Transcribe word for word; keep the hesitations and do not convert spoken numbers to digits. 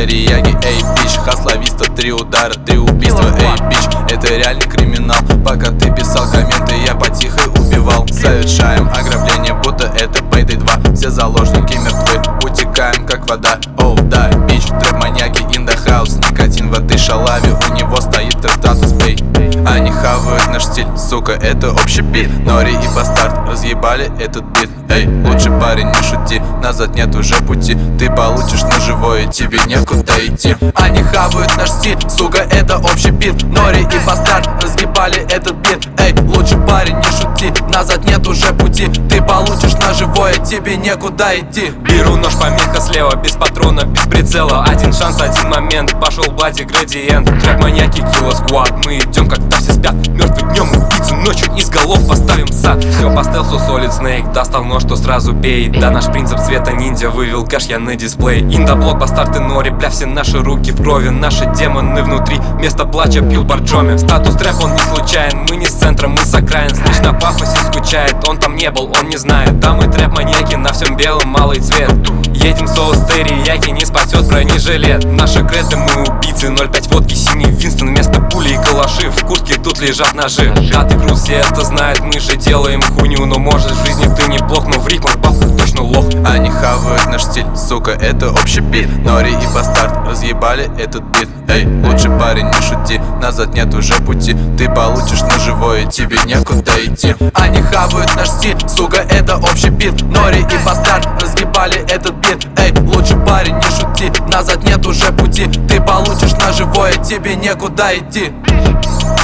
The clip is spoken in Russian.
терияги, эй, бич. Хасловиста, три удара, три убийства, эй, бич. Это реальный криминал. Пока ты писал комменты, я потихо убивал. Совершаем ограбление, будто это Payday два. Все заложники мертвы, утекаем как вода. Оу, да, бич, трэп-маньяки in the house. Никотин в этой шалаве, у него стоит трэп-статус, эй. Они хавают наш стиль, сука, это общий бит. Нори и Бастард разъебали этот бит. Эй, лучший парень, не шути, назад нет уже пути. Ты получишь ножевое, тебе некуда идти. Они хавают наш стиль, сука, это общий бит. Нори и Бастард разъебали этот бит. Эй, лучший парень, не шути, назад нет уже пути. Ты получишь ножевое, тебе некуда идти. Беру нож, помеха слева, без патрона, без прицела. Один шанс, один момент, пошел бади, градиент. Трэп-маньяки, килла сквад, мы идем, когда все спят. Мертвый днем, убийцы ночью, из голов поставим сад. Все по стелсу, Solid Snake, достал нож, то сразу бей. Да, наш принцип цвета ниндзя, вывел кэш я на дисплей. Индоблок, Бастард и Нори, бля, все наши руки в крови. Наши демоны внутри, место плача пил борджоми. Статус трэп, он не случайен, мы не с центра, мы с окраин. Слышь, на пафосе скучает, он там не был, он не знает. Да, мы трэп-маньяки, на всем белом малый цвет. Едем соус терияки, не спасет бронежилет. Наши креды, мы убийцы, ноль пять водки, синий Винстон. Вместо пули и калаши, в куртке тут лежат ножи. Да, ты крут, все это знают, мы же делаем хуйню. Но может в жизни ты неплох, но в рифмах бабках точно лох. Они хавают наш стиль, сука, это общий бит. Нори и Бастард разъебали этот бит. Эй, лучший парень, не шути, назад нет уже пути. Ты получишь ножевое, тебе некуда идти. Они хавают наш стиль, сука, это общий бит. Нори и Бастард разъебали этот бит. Эй, лучший парень, не шути, назад нет уже пути. Ты получишь ножевое, тебе некуда идти.